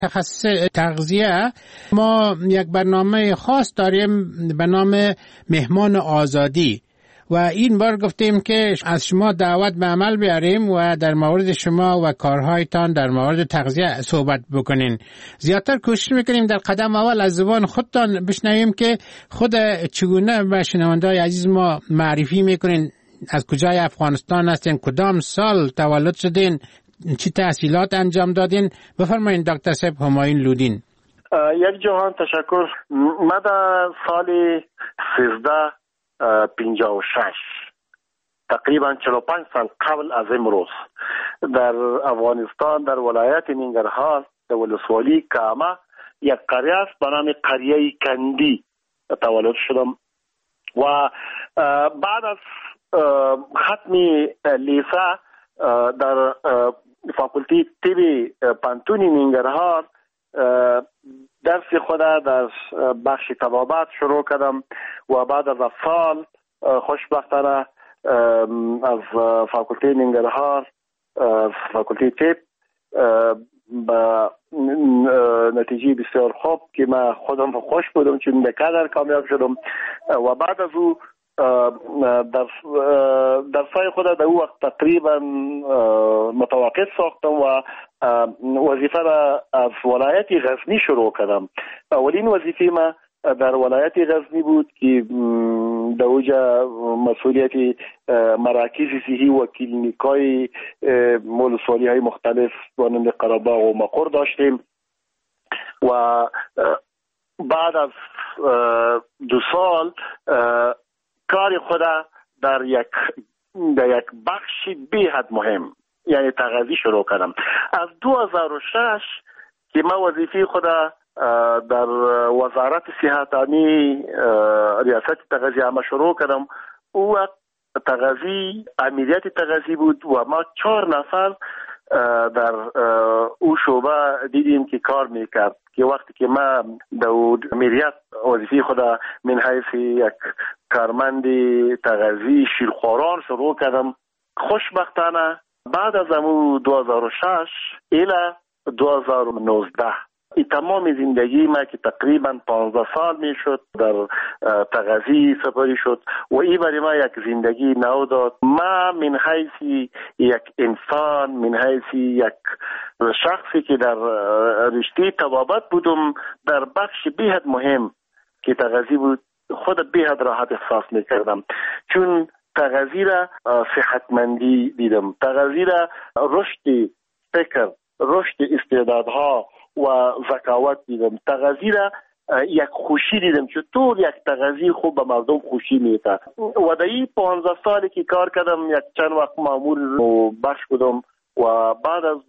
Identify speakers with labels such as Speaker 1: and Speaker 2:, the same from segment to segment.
Speaker 1: تخصص تغذیه ما یک برنامه خاص داریم به نام مهمان آزادی و این بار گفتیم که از شما دعوت به عمل بیاریم و در مورد شما و کارهایتان در مورد تغذیه صحبت بکنین. زیادتر کوشش میکنیم در قدم اول از زبان خودتان بشنویم که خود چگونه به شنونده‌های عزیز ما معرفی میکنین، از کجای افغانستان هستین، کدام سال تولد شدین، چی تحصیلات انجام دادین. بفرمایید دکتر صاحب همایون لودین.
Speaker 2: یک جهان تشکر. من در سال 1356 تقریبا 45 سال قبل از امروز در افغانستان در ولایت ننگرهار در ولسوالی کامه یک قریه است به نام قریه کندی تولد شدم و بعد از ختم لیسه در فاکولته طب پانتون ننگرهار درس خود در بخش طبابت شروع کردم و بعد از سال خوشبختانه از فاکولته ننگرهار فاکولته طب با نتیجه بسیار خوب که من خودم خوش بودم چون بقدر کامیاب شدم و بعد از او درسای خود در او وقت تقریبا متوقف ساختم و وظیفه را از ولایت غزنی شروع کردم. اولین وظیفه ما در ولایت غزنی بود که در اوجا مسئولیت مراکز صحی و کلینیکای ولسوالی های مختلف مانند قره‌باغ و مقر داشتیم و بعد از 2 سال کار خود در یک بخش بی‌حد مهم یعنی تغذیه شروع کردم. از 2006 که من وظیفه خود در وزارت صحت عامه ریاست تغذیه عامه شروع کردم. او وقت تغذیه امنیت تغذیه بود و ما 4 نفر در او شعبه دیدیم که کار میکرد که وقتی که ما در امنیت وظیفه خود من حیث یک کارمند تغذیه شیرخواران شروع کردم. خوشبختانه بعد از امو 2006 الی 2019 این تمام زندگی ما که تقریبا 15 سال می شد در تغذیه سپری شد و این برای ما یک زندگی نو داد. ما من حیث یک انسان، من حیث یک شخصی که در رشته طبابت بودم در بخش بی‌حد مهم که تغذیه بود خود بی‌حد راحت احساس می کردم چون تغذیه را صحتمندی دیدم، تغذیه را رشد فکر، رشد استعدادها و ذکاوت دیدم، تغذیه را یک خوشی دیدم چون طور یک تغذیه خوب به مردم خوشی میده و در این 15 سالی که کار کردم یک چند وقت مامور بخش بودم و بعد از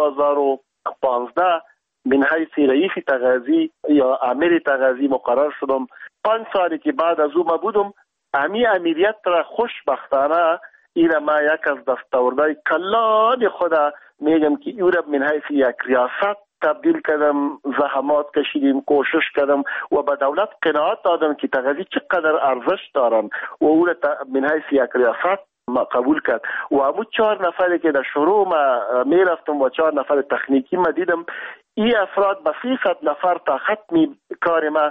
Speaker 2: 2015 من حیث رئیس تغذیه یا امیر تغذیه مقرر شدم. 5 سالی که بعد از او ما بودم امیریت را خوشبختانه این ما یک از دستاوردهای کلان خدا میگم که او را من حیث یک ریاست تبدیل کردم، زحمات کشیدیم، کوشش کردم و به دولت قناعت دادم که تغذیه چقدر ارزش دارن و او را من حیث یک ریاست ما قبول کرد و همون 4 نفری که در شروع ما میرفتم و 4 نفر تکنیکی ما دیدم این افراد به 300 نفر تا ختم کار ما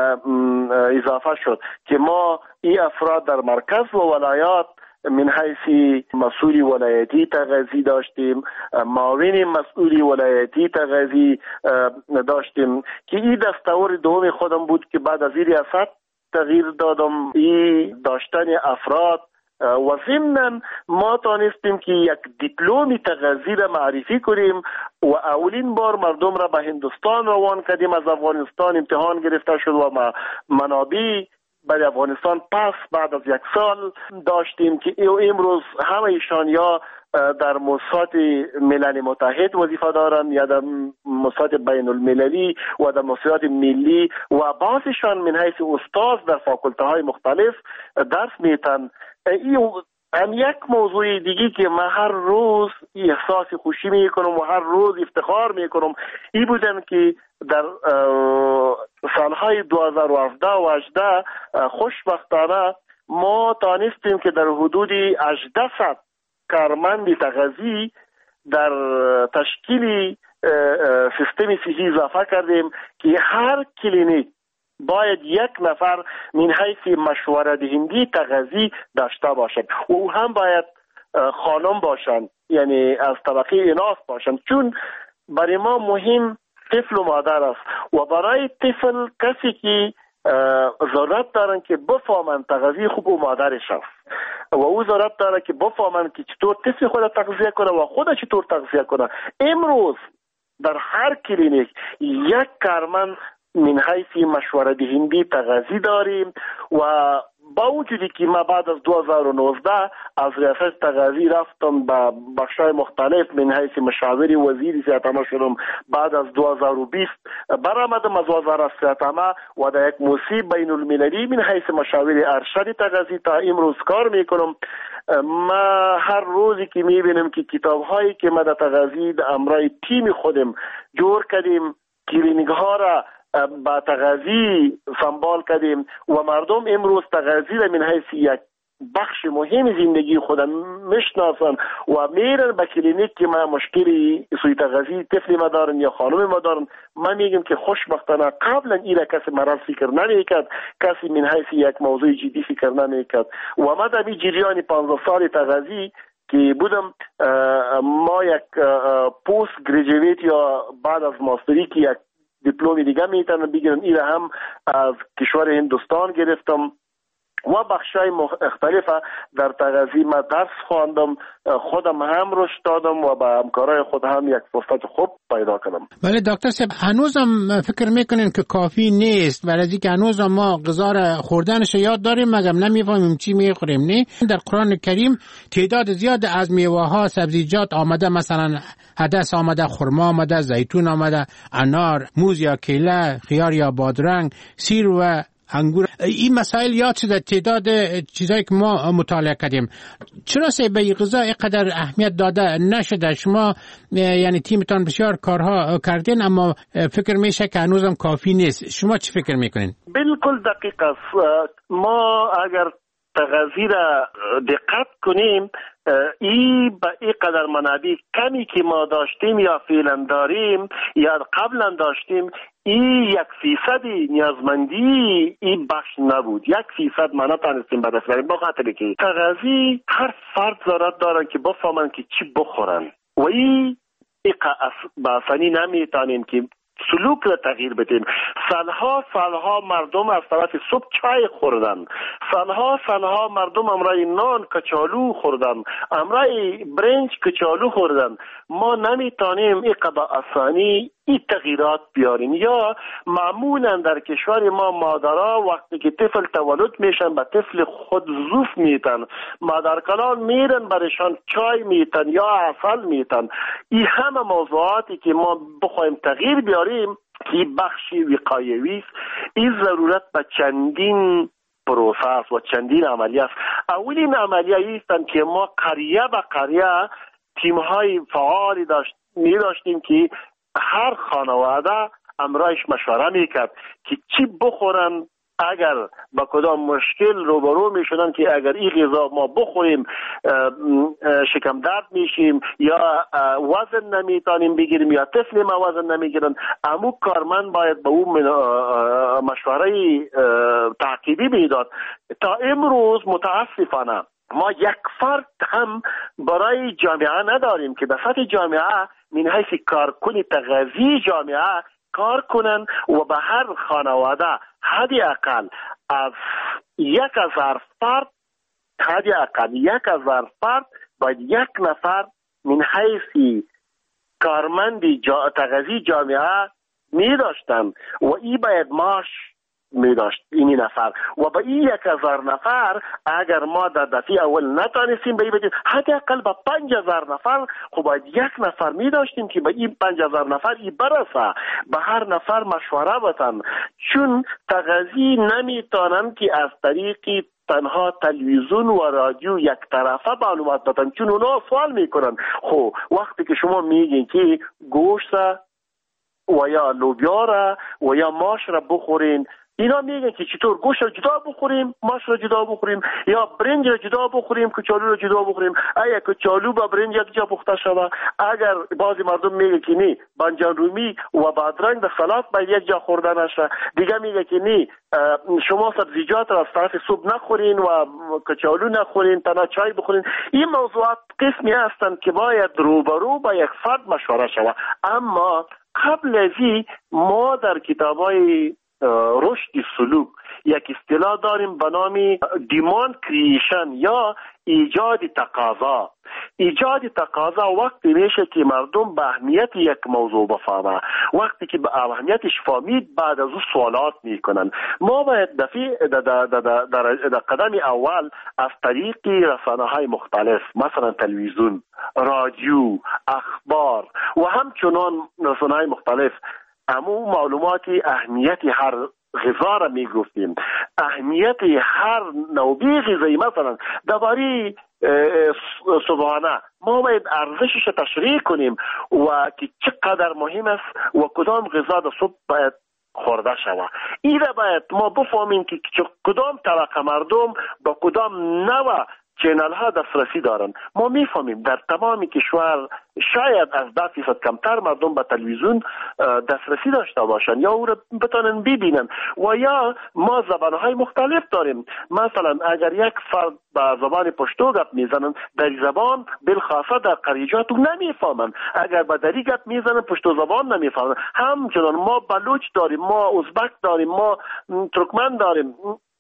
Speaker 2: اضافه شد که ما این افراد در مرکز و ولایات من حیث مسئول ولایتی تغذیه داشتیم، معاون مسئول ولایتی تغذیه داشتیم که این دستور دوم خودم بود که بعد از این ریاست تغییر دادم. این داشتن افراد و ضمناً ما تانستیم که یک دیپلم تغذیه را معرفی کنیم و اولین بار مردم را به هندوستان روان کردیم. از افغانستان امتحان گرفته شد و ما منابع برای افغانستان پس بعد از 1 سال داشتیم که امروز همه ایشان یا در مؤسسات ملل متحد وظیفه دارن یا در مؤسسات بین المللی و در مؤسسات ملی و بعضیشان من حیث استاد در فاکولته های مختلف درس میتن. هم یک موضوع دیگه که من هر روز احساس خوشی میکنم و هر روز افتخار میکنم این بودن که در سالهای 2017 و 18 خوشبختانه ما تانستیم که در حدود 1800 کارمند تغذیه در تشکیل سیستم صحی اضافه کردیم که هر کلینیک باید یک نفر من حیث مشوره دهنده تغذیه داشته باشد و او هم باید خانم باشند، یعنی از طبقه اناث باشند، چون برای ما مهم طفل و مادر است و برای طفل کسی که ضرورت دارن که بفهمن تغذیه خوب و مادرش است و او ضرورت داره که بفهمن که چطور طفل خود تغذیه کنه و خود چطور تغذیه کنه. امروز در هر کلینیک یک کارمند من حیث مشوره دهنده تغذیه داریم و با وجودی که ما بعد از 2019 از ریاست تغذیه رفتم به بخشای مختلف من حیث مشاور وزیر صحت عامه شدم، بعد از 2020 برآمدم از وزارت صحت عامه و در یک موسسه بین المللی من حیث مشاور ارشد تغذیه تا امروز کار میکنم. ما هر روزی که میبینم که کتاب هایی که ما در تغذیه امرای تیم خودم جور کردیم، کلینیک ها را با تغذیه سنبال کردیم و مردم امروز تغذیه من حیث یک بخش مهم زندگی خود میشناسن و میرن به کلینیک که ما مشکلی سوی تغذیه طفل ما دارن یا خانم ما دارن. ما میگم که خوشبختانه قبلا ایره کسی مرض فکر نمیکرد، کسی من حیث یک موضوع جدی فکر نمیکرد و ما در این جریان 15 سال تغذیه که بودم، ما یک پوست گریجویت یا بعد از ماستری که یک دیپلم دیگه میتونن بگیرن، ایره هم از کشور هندوستان گرفتم و بخشای مختلفه در تغذیه ما درس خواندم، خودم هم رشد دادم و با همکارای خود هم یک فرصت خوب پیدا کردم.
Speaker 1: ولی دکتر صاحب هنوزم فکر میکنین که کافی نیست؟ ولی که هنوز ما غذا را خوردنش یاد داریم مگر نمیفهمیم چی میخوریم؟ نه، در قرآن کریم تعداد زیاد از میوه ها سبزیجات آمده، مثلا عدس آمده، خرما آمده، زیتون آمده، انار، موز یا کیله، خیار یا بادرنگ، سیر و انگور. این مسائل یاد شده، تعداد چیزایی که ما مطالعه کردیم. چرا به غذا اینقدر اهمیت داده نشده؟ شما یعنی تیمتان بسیار کارها کردین اما فکر میشه که هنوزم کافی نیست. شما چی فکر میکنین؟
Speaker 2: بالکل دقیق است. ما اگر تغذیه را دقت کنیم، ای با اینقدر منابع کمی که ما داشتیم یا فعلا داریم یا قبلا داشتیم، این 1% نیازمندی این بخش نبود. 1% ما نتونستیم به دست بیاریم، بخاطر که تغذیه هر فرد ضرورت دارن که بفهمن که چی بخورن و این با آسانی نمیتونیم که سلوک را تغییر بدیم. سالها مردم از طرف صبح چای خوردن، سالها مردم امرای نان کچالو خوردن، امرای برنج کچالو خوردن. ما نمیتونیم این با آسانی این تغییرات بیاریم. یا معمولا در کشور ما مادرها وقتی که طفل تولد میشن به طفل خود زوف میتن، مادرکلان میرن برشان چای میتن یا عسل میتن. این همه موضوعاتی که ما بخوایم تغییر بیاریم که بخشی وقایوی است. این ضرورت به چندین پروسه و چندین عملیه است. اولین عملیه ایستن که ما قریه به قریه تیم‌های فعالی داشتیم که هر خانواده امرایش مشوره میکرد که چی بخورن اگر با کدام مشکل روبرو میشدن، که اگر این غذا ما بخوریم شکم درد میشیم یا وزن نمیتونیم بگیریم یا طفل ما وزن نمیگیرن. امو کارمند باید به اون مشوره تعقیبی میداد. تا امروز متاسفانه ما یک فرد هم برای جامعه نداریم که به سطح جامعه من حیث کارکن تغذیه جامعه کار کنن و به هر خانواده حدی اقل از 1000 فرد، حدی اقل 1000 فرد باید یک نفر من حیث کارمند تغذیه جامعه می داشتن و ای باید معاش می داشت این نفر. و با این 1000 نفر اگر ما در دفعه اول نتانستیم به این بدیم، حداقل با 5000 نفر خب باید یک نفر می داشتیم که با این 5000 نفر ای برسه، به هر نفر مشوره بتن. چون تغذیه نمیتونن که از طریق تنها تلویزیون و رادیو یک طرفه معلومات بدن، چون اونا سوال میکنن. خب وقتی که شما میگین که گوشت و یا لوبیا را و یا ماش را بخورین، اینا میگن که چطور گوشت رو جدا بخوریم، ماش رو جدا بخوریم، یا برنج رو جدا بخوریم، کچالو رو جدا بخوریم. اگه کچالو با برنج یک جا پخته شود، اگر بعضی مردم میگه که نه بانجان رومی و بادرنگ در سالاد باید یک جا خورده نشه، دیگه میگه که نه شما سبزیجات را از طرف سوپ نخورین و کچالو نخورین، تنها چای بخورین. این موضوعات قسمی هستند که باید روبرو با یک فرد مشوره شود. اما قبل از این ما در کتابای رشد سلوک یک اصطلاح داریم به نام دیماند کریشن یا ایجاد تقاضا. ایجاد تقاضا وقتی میشه که مردم به اهمیت یک موضوع بفهمه. وقتی که به اهمیتش فهمید بعد از او سوالات میکنن. ما باید در قدم اول از طریق رسانه‌های مختلف مثلا تلویزیون، رادیو، اخبار و همچنان رسانه‌های مختلف امو معلوماتی اهمیت هر غذا را میگفتیم، اهمیت هر نوع غذایی مثلا درباره صبحانه ما باید ارزشش تشریح کنیم و که چقدر مهم است و کدام غذا در صبح باید خورده شود. این را باید ما بفهمیم که کدام طبقه مردم با کدام نوع چینل ها دسترسی دارن. ما میفهمیم در تمام کشور شاید از 10% کمتر مردم به تلویزیون دسترسی داشته باشن یا او را بتونن ببینن و یا ما زبانهای مختلف داریم. مثلا اگر یک فرد به زبان پشتو گپ میزنن در زبان بالخاصه در قریجات نمیفهمن، اگر به دری گپ میزنن پشتو زبان نمیفهمن. همچنان ما بلوچ داریم، ما ازبک داریم، ما ترکمن داریم،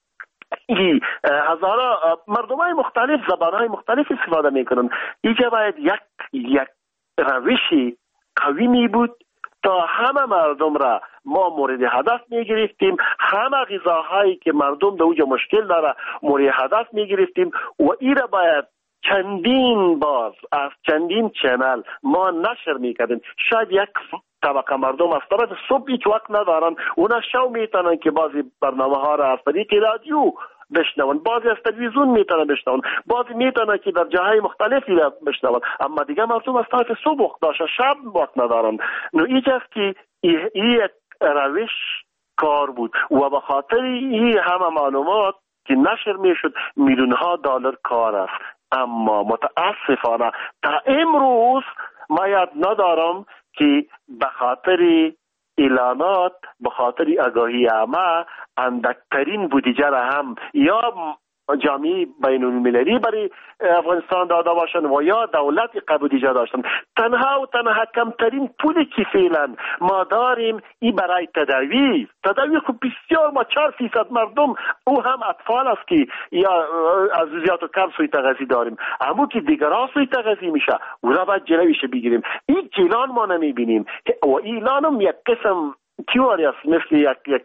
Speaker 2: هزارا مردمای مختلف زبانهای مختلف استفاده میکنن. اینجا باید یک روشی قوی می بود تا همه مردم را ما مورد هدف میگرفتیم، همه غذاهایی که مردم در اوجا مشکل داره مورد هدف میگرفتیم و این را باید چندین باز از چندین چنل ما نشر میکردیم. شاید یک طبقه مردم از طرف صبح هیچ وقت ندارن، اونا شو میتونن که بعضی برنامه ها را از طریق رادیو بشنون، بعضی از تلویزیون میتونن بشنون، بعضی میتونن که در جاهای مختلفی را بشنون، اما دیگه مردم از طرف صبح وقت داشته شب وقت ندارن. نو اینجاست که این روش کار بود و به خاطر این همه معلومات که نشر میشد میلیون ها دلار کار است. اما متاسفانه تا امروز ما یاد ندارم که به خاطر اعلانات، به خاطر آگاهی عامه اندکترین بودجه را هم یا جامعه بین المللی برای افغانستان داده باشند و یا دولت بودجه داشتن. تنها و تنها کمترین پولی که فعلا ما داریم این برای تداوی خب بسیار ما 4% مردم او هم اطفال است که یا از زیاد و کم سوی تغذیه داریم، اما که دیگران سوی تغذیه میشه او را باید جلویش بگیریم. این جلان ما نمیبینیم و ایلان هم یک قسم تیوری است، مثل یک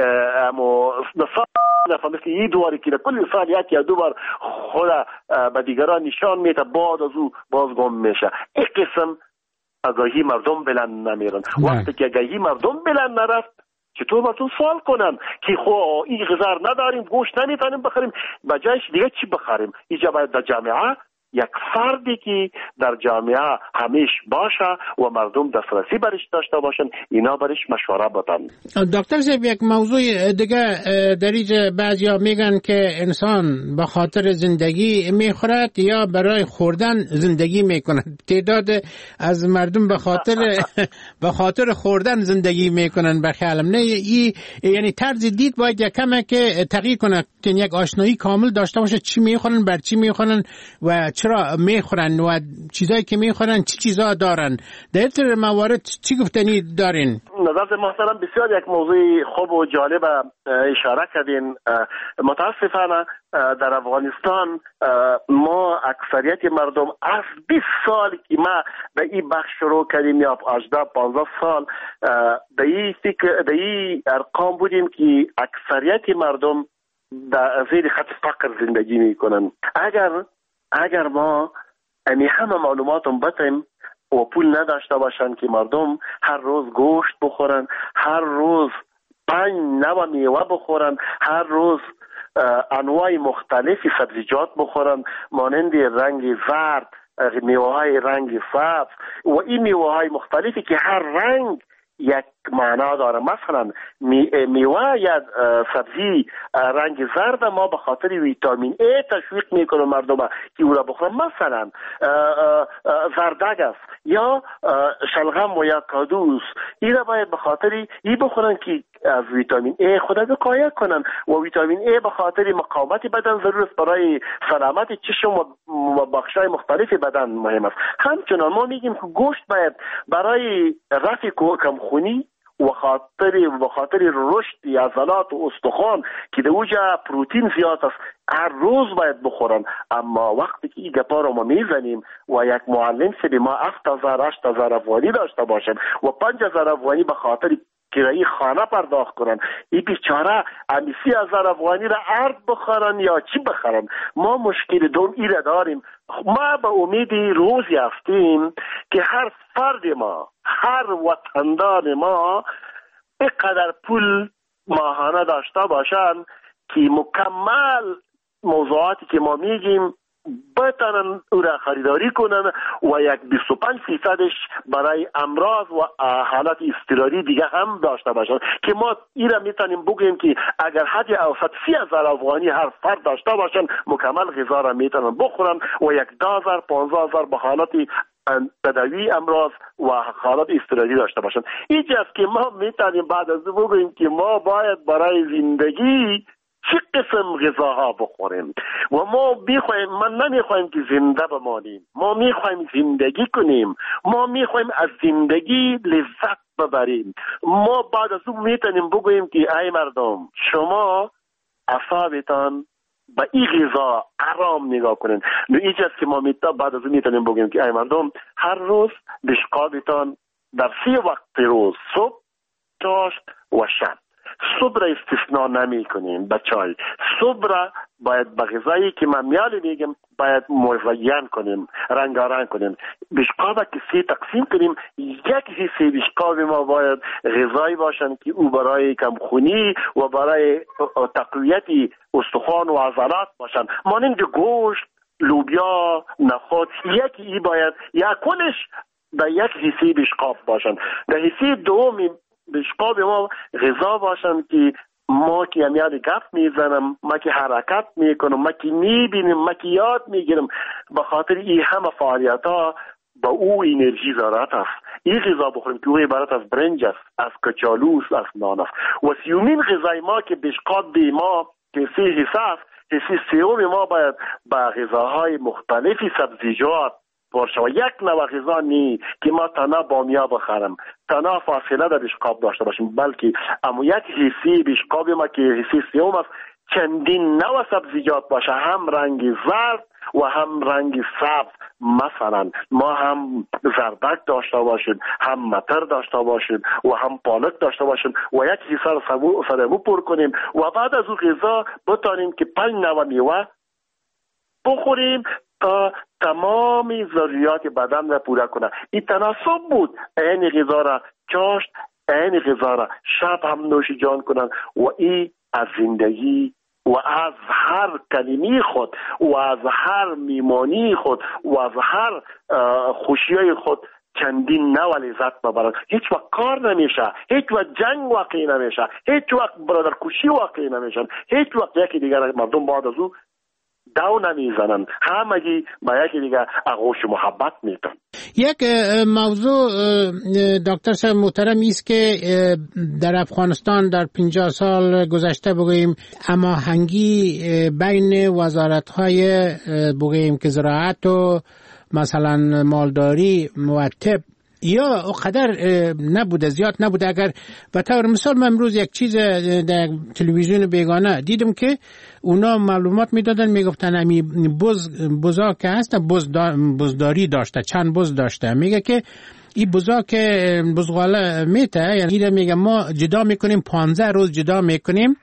Speaker 2: مثل این دواری که کل سال یک یا دو بار خود به دیگران نشان میده بعد از او بازگم میشه. این قسم آگاهی مردم بلند نمیرن. وقتی که آگاهی مردم بلند نرفت چطور باتون سوال کنن که خو این غذا نداریم، گوشت نمیتونیم بخریم، بجایش دیگه چی بخریم؟ اینجا باید در جامعه یک فردی که در جامعه همیش باشه و مردم دسترسی برش داشته باشن، اینا برش مشوره بدن.
Speaker 1: دکتر صاحب یک موضوع دیگه در اینجا بعضیا میگن که انسان به خاطر زندگی میخورد یا برای خوردن زندگی میکند. تعداد از مردم به خاطر خوردن زندگی میکنن. بخیالم نه این یعنی طرز دید باید یک کمه که تغییر کنه که یک آشنایی کامل داشته باشه چی میخورن، بر چی میخورن و چرا میخورن و چیزایی که میخورن چی چیزا دارن. در این موارد چی گفتنی دارین؟
Speaker 2: نظر محترم بسیار یک موضوع خوب و جالب اشاره کردین. متاسفانه در افغانستان ما اکثریت مردم از 20 سال که ما به این بخش شروع کردیم یا 18-15 سال به این ارقام بودیم که اکثریت مردم در زیر خط فقر زندگی میکنن. اگر ما همه معلوماتم بتیم و پول نداشته باشن که مردم هر روز گوشت بخورن، هر روز 5 نوع میوه بخورن، هر روز انواع مختلفی سبزیجات بخورن مانند رنگ زرد، میوه های رنگ سبز و این میوه های مختلفی که هر رنگ یک معنا داره. مثلا میوه یا سبزی رنگ زرد ما به خاطر ویتامین ای تشویق میکنه مردم که او را بخورن. مثلا زردک است یا شلغم و یا کادوس، این را باید به خاطر این بخورن که از ویتامین ای خود وقایه کنن و ویتامین ای به خاطر مقاومت بدن ضرور است، برای سلامت چشم و بخشای مختلف بدن مهم است. همچنان ما میگیم که گوشت باید برای رفع کمخونی و خاطر رشد عضلات و استخوان که در اوجا پروتئین زیاد است هر روز باید بخورن. اما وقتی که این گپا رو ما میزنیم و یک معلم سه ما 7,000-8,000 افغانی داشته باشن و 5,000 افغانی به خاطر کرایه خانه پرداخت کنن، این بیچاره 30,000 افغانی را ارد بخورن یا چی بخورن؟ ما مشکل ایره داریم. ما به امید روزی هستیم که هر فرد ما، هر وطندان ما اینقدر پول ماهانه داشته باشن که مکمل موضوعاتی که ما میگیم بتانن او را خریداری کنن و یک 25% برای امراض و حالات اضطراری دیگه هم داشته باشن که ما این را میتونیم بگوییم که اگر حد اوسط 30,000 افغانی هر فرد داشته باشن مکمل غذا را میتونن بخورن و 10,000-15,000 به حالات تداوی امراض و حالات اضطراری داشته باشن. اینجاست که ما میتونیم بعد از بگوییم که ما باید برای زندگی چه قسم غذاها بخوریم و ما من نمیخوایم که زنده بمانیم، ما میخوایم زندگی کنیم، ما میخوایم از زندگی لذت ببریم. ما بعد از اون میتونیم بگوییم که ای مردم شما اعصابتان به این غذا آرام نگاه کنین. اینجاست که ما بعد از اون میتونیم بگوییم که ای مردم هر روز بشقابتان در 3 وقت روز، صبح، چاشت و شب، صبح را استثناء نمی کنیم به چای. صبح را باید به غذایی که من میالی میگم باید مزین کنیم، رنگارنگ کنیم. بشقاب که 3 تقسیم کنیم، یک حصه بشقاب ما باید غذایی باشن که او برای کمخونی و برای تقویت استخوان و عضلات باشن، مانند گوشت، لوبیا، نخود. یکی باید یکونش به یک حصه بشقاب باشن. در حصه دومی بشقاب ما غذا باشن که ما که یاد گپ میزنم، ما که حرکت میکنم، ما که میبینم، ما که یاد میگیرم، به خاطر این همه فعالیت ها با او انرژی ضرورت است. این غذا بخوریم که او عبارت از برنج است، از کچالو است، از نان است. و سیومین غذای ما که بشقاب ما که 3 حصه است، حصه سوم ما باید با غذاهای مختلف سبزیجات باشه و یک نوع غذا نی که ما تنها بامیه بخورم، تنها فاصله در بشقاب داشته باشیم، بلکه اما یک حصه بشقاب ما که حصه سوم است چندین نوع سبزیجات باشه، هم رنگ زرد و هم رنگ سبز. مثلا ما هم زردک داشته باشیم، هم متر داشته باشیم و هم پالک داشته باشیم و یک حصه را سرمو پر کنیم و بعد از اون غذا بتانیم که 5 نوع میوه بخوریم تا تمام ضروریات بدن را پورا کنه. این تناسب بود. این غذا را چاشت، این غذا را شب هم نوش جان کنن و این از زندگی و از هر کلمه خود و از هر میمانی خود و از هر خوشیای خود چندین نوع لذت ببرن. هیچ وقت کار نمیشه، هیچ وقت جنگ واقعی نمیشه، هیچ وقت برادر کشی واقعی نمیشن، هیچ وقت یکی دیگر مردم بعد از او داو نمیزنن، همگی با یکی دیگر آغوش محبت میتن.
Speaker 1: یک موضوع دکتر صاحب محترم است که در افغانستان در 50 سال گذشته بگوییم هماهنگی بین وزارت‌های بگوییم که زراعت و مثلا مالداری و طب یا قدر نبوده، زیاد نبوده. اگر به طور مثال من امروز یک چیز در تلویزیون بیگانه دیدم که اونا معلومات میدادن، میگفتن امی بزا که هست بزداری داشته، چند بز داشته. میگه که این بزا که بزغاله میته، یعنی میگه ما جدا میکنیم 15 روز جدا میکنیم،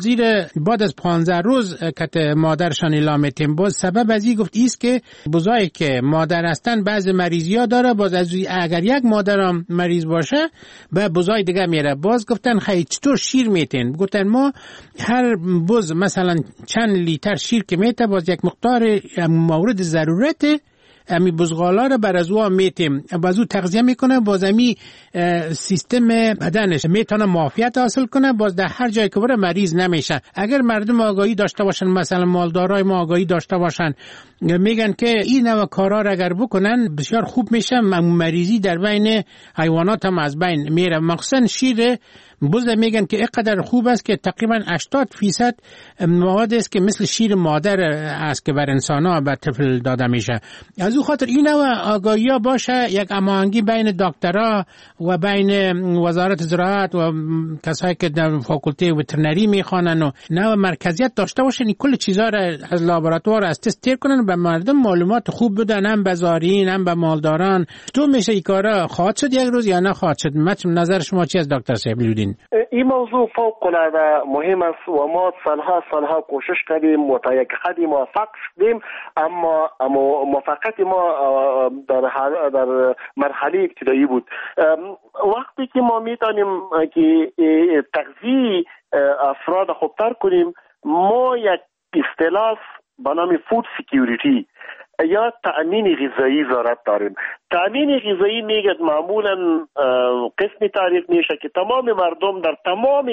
Speaker 1: بعد از 15 روز که مادرشان اعلام میتیم. باز سبب از این گفت ایست که بزایی که مادر هستن بعض مریضی ها داره، باز از اگر یک مادر هم مریض باشه به بزای دیگه میره. باز گفتن خیلی چطور شیر میتین؟ گفتن ما هر بز مثلا چند لیتر شیر که میته، باز یک مقدار مورد ضرورت امی بزغالا رو بر از او میتیم بازو تغذیه میکنه، باز امی سیستم بدنش میتونه معافیت حاصل کنه، باز در هر جای که بره مریض نمیشه. اگر مردم آگاهی داشته باشن، مثلا مالدارای ما آگاهی داشته باشن، میگن که این نوع کارا را اگر بکنن بسیار خوب میشه، مریضی در بین حیوانات هم از بین میره. مخصوصا شیر بز میگن که اینقدر خوب است که تقریبا 80% مواد است که مثل شیر مادر است که بر انسان‌ها به طفل داده میشه. از او خاطر این نوع آگاهی باشه، یک هماهنگی بین دکترها و بین وزارت زراعت و کسایی که در فاکولته وترنری میخوانن و نوع مرکزیت داشته باشن، این کل چیزا را از لابراتوار از تست تیر کنن، به مردم معلومات خوب بدن، هم به زارعین هم به مالداران. تو میشه این کارا خواهد شد یک روز یا نه خواهد شد؟ نظر شما چی است دکتر سیبلودین؟
Speaker 2: این موضوع فوق العاده مهم است و ما سالها کوشش کردیم و تا یک حدی موفق شدیم، اما موفقیت ما در مرحله ابتدایی بود. وقتی که ما میتونیم که تغذیه افراد خوبتر کنیم، ما یک اصطلاح به نام فود سکیوریتی یا تأمین غذایی ضرورت داریم. تأمین غذایی میگه معمولا قسمی تعریف میشه که تمام مردم در تمام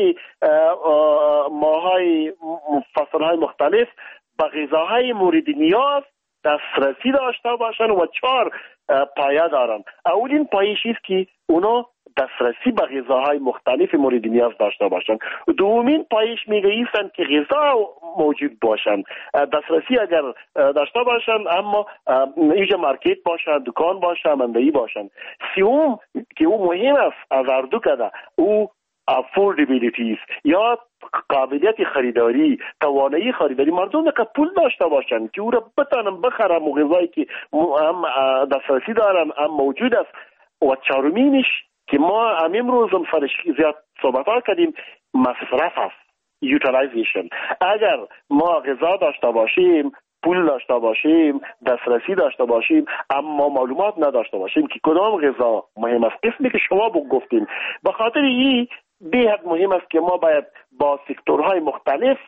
Speaker 2: ماهای فصلهای مختلف به غذاهای مورد نیاز دسترسی داشته باشن و 4 پایه دارن. اولین پایه است که اونا دسترسی به غذاهای مختلف مورد نیاز داشته باشند. دومین پایش میگه ایستن که غذا موجود باشند، دسترسی اگر داشته باشند اما اینجا مارکت باشند، دکان باشند، مندهی باشند. سوم که او مهم است از هر دو کده، او affordability یا قابلیت خریداری، توانایی خریداری. مردم که پول داشته باشند که او را بتانن بخرن غذایی که هم دسترسی دارن هم موجود است. و چهارمینش که ما امروز هم سرش زیاد صحبت ها کردیم، مصرف است، یوتیلایزیشن. اگر ما غذا داشته باشیم، پول داشته باشیم، دسترسی داشته باشیم، اما معلومات نداشته باشیم که کدام غذا مهم است، قسمی که شما گفتیم، به خاطر این بی‌حد مهم است که ما باید با سکتورهای مختلف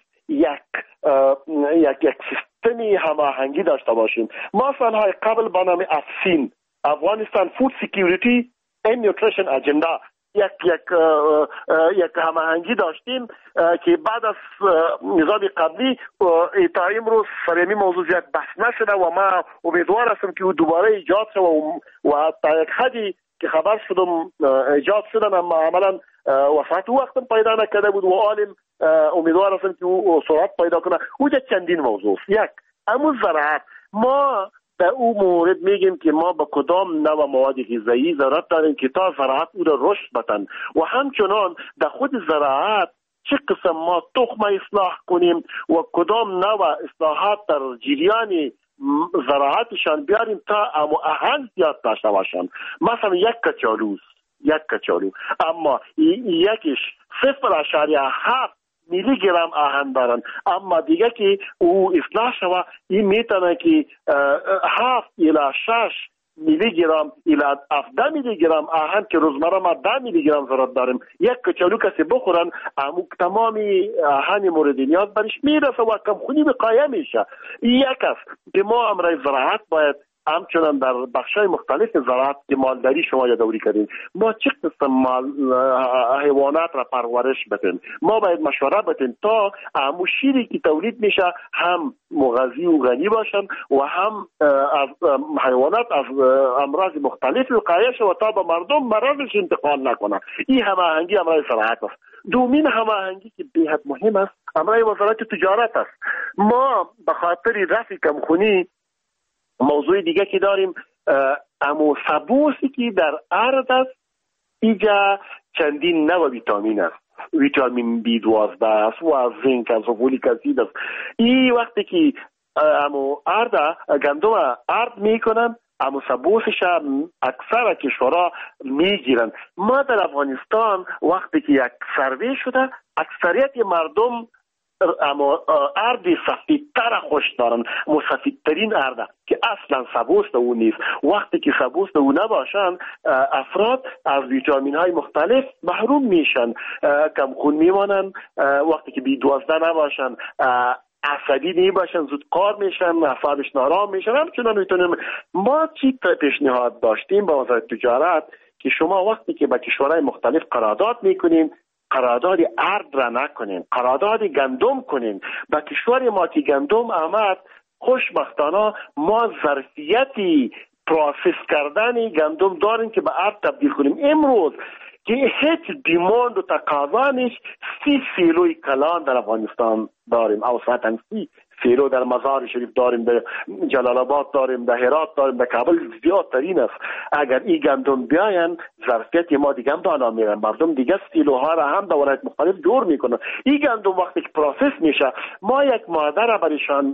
Speaker 2: یک سیستمی هماهنگی داشته باشیم. ما سالهای قبل به نام افسین، افغانستان فود سکیوریتی and nutrition agenda یک هماهنگی داشتیم که بعد از نظام قبلی تا امروز سر موضوع زیاد بحث نشده و ما امیدوار هستم که دوباره ایجاد شد و تا یک حدی که خبر شدم ایجاد شدن، اما عملا وسط وقتم پیدا نکرده بود و عالم امیدوار هستم که او سرعت پیدا کنه. او چندین موضوع. یک، امون زراعت. ما در او مورد میگیم که ما به کدام نوع مواد غذایی ضرورت داریم که تا زراعت او را رشد بدن و همچنان در خود زراعت چه قسم ما تخم اصلاح کنیم و کدام نوع اصلاحات در جریان زراعتشان بیاریم تا آهن زیاد داشته باشن. مثلا یک کچالو اما یکیش 0.7 میلی گرم آهن دارن، اما دیگه که او اصلاح شوه این میتونه که 7 الی 6 میلی گرم الی 17 میلی گرم آهن که روزمره ما 10 میلی گرم ضرورت داریم. یک کچالو کسی بخورن اما تمام آهن مورد نیاز برش میرسه و کمخونی بقایه میشه. یک است که ما امرای زراعت باید همچنان در بخشای مختلف زراعت که مالداری شما یادآوری کردین، ما چه قسم حیوانات را پرورش بدیم. ما باید مشوره بدیم تا همون شیری که تولید میشه هم مغذی و غنی باشن و هم از حیوانات از امراض مختلف وقایه شه و تا به مردم مرضش انتقال نکنه. این هماهنگی امرای زراعت است. دومین هماهنگی که بی‌حد مهم است امرای وزارت تجارت است. ما به خاطر رفع کمخونی موضوع دیگه که داریم امو سبوسی که در ارد است، اینجا چندین نوع ویتامین است. ویتامین B12 است و زینک است و فولیک اسید است. این وقتی که امو گندم ارد میکنن امو سبوسش اکثر کشورها میگیرن. ما در افغانستان وقتی که یک سروی شده اکثریت مردم اما ارد سفیدتر خوش دارن، سفیدترین ارد که اصلا سبوست او نیست. وقتی که سبوست او نباشن افراد از ویتامین های مختلف محروم میشن، کمخون میمانن. وقتی که B12 نباشن عصبی نباشن، زود کار میشن، اعصابش نارام میشن. همچنان میتونیم ما چی پیشنهاد داشتیم با وزارت تجارت که شما وقتی که با کشورهای مختلف قرارداد میکنین، قرارداد ارز را نکنین، قرارداد گندم کنین. با کشور ما که گندم آمد، خوشبختانه ما ظرفیتی پروسس کردن گندم داریم که به ارز تبدیل کنیم. امروز که هیچ دیماند و تقاضا نیست، 30 سیلوی کلان در افغانستان داریم، اوسطاً 30 سیلو در مزار شریف داریم، در جلال آباد داریم، در هرات داریم، در کابل زیادترین است. اگر این گندم بیاین ظرفیت ما دیگه هم بالا میره، مردم دیگه سیلوها را هم در ولایت مختلف جور میکنن. این گندم وقتی که پروسس میشه، ما یک ماده را برایشان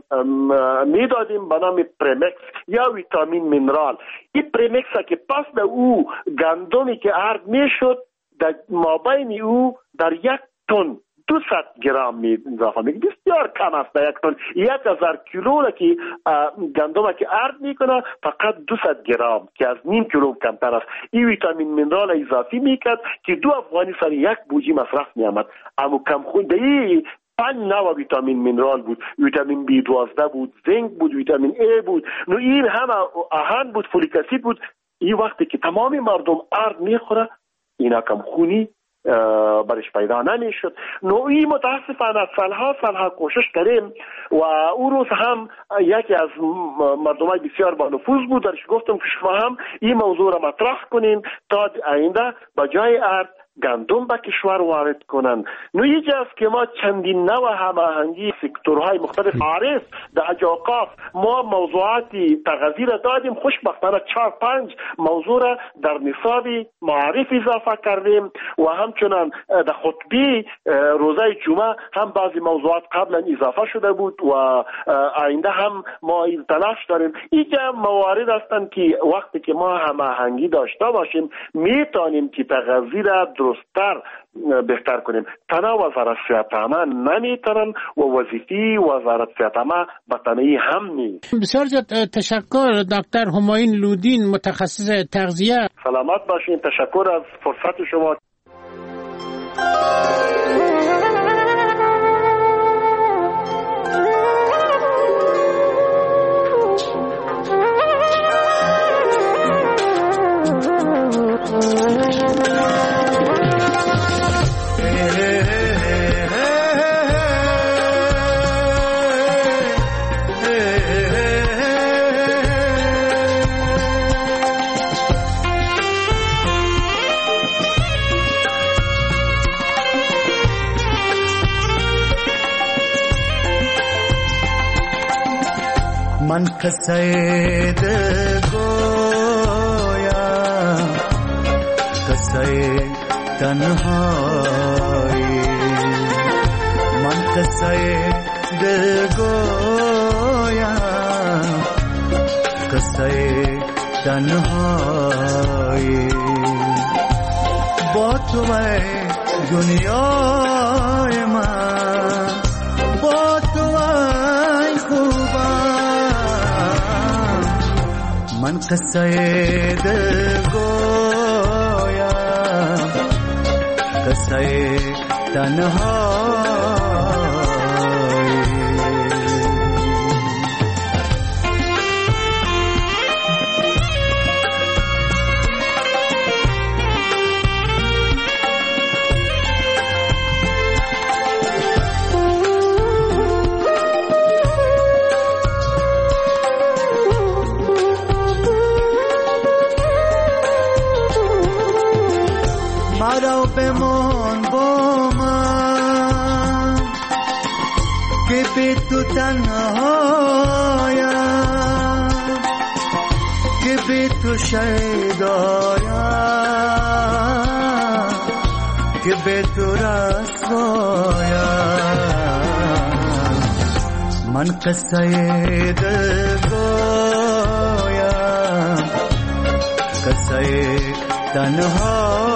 Speaker 2: میدادیم به نام پرمکس یا ویتامین مینرال. این پرمکس که پس در او گندمی که ارد میشد، در مابین او در 1 تن 200 گرم می اضافه میکنه. بسیار کم است. در 1 تن 1000 کیلو را که گندم که ارد میکنه فقط 200 گرم که از نیم کیلو کمتر است. این ویتامین مینرال اضافی میکرد که 2 افغانی سر 1 بوجی مصرف میامد. اما کم خونده 5 نوع ویتامین مینرال بود، ویتامین B12 بود، زنک بود، ویتامین A بود، نو این هم آهن بود، فولیک اسید بود. این وقتی که تمام مردم ارد میخوره، اینا کم خونی برش پیدا نمیشد. نوعی متاسفانه سالها کوشش کردیم و اون روز هم یکی از مردمای بسیار با نفوذ بود، درش گفتم که شما هم این موضوع را مطرح کنین تا آینده با جای ارد گندم به کشور وارد کنن. نوعی است که ما چندین نوع هماهنگی سکتورهای مختلف عارف در اوقاف ما موضوعاتی تغذیه را دادیم. خوشبختانه 4-5 موضوع را در نصاب معارف اضافه کردیم و همچنان در خطبه روزه جمعه هم بعضی موضوعات قبلا اضافه شده بود و آینده هم ما تلاش داریم. اینجا موارد هستند که وقتی که ما هماهنگی داشته باشیم میتونیم که تغذیه را درست‌تر بهتر کنیم. تنها وزارت صحت عامه نمیتونن و وظیفه وزارت صحت عامه به تنهایی هم نیست.
Speaker 1: بسیار تشکر دکتر همایون لودین، متخصص تغذیه.
Speaker 2: سلامت باشین. تشکر از فرصت شما.
Speaker 3: من قصه گویا قصه تنهایی، من قصه گویا قصه تنهایی، با تو دنیای من، با تو خوبم، من قصه گویم قصه تنهایی. مرا بمان با من که بی تو تنهایم، که بی تو شیدایم، که بی تو رسوایم، من قصه دل گویم قصه تنهایم.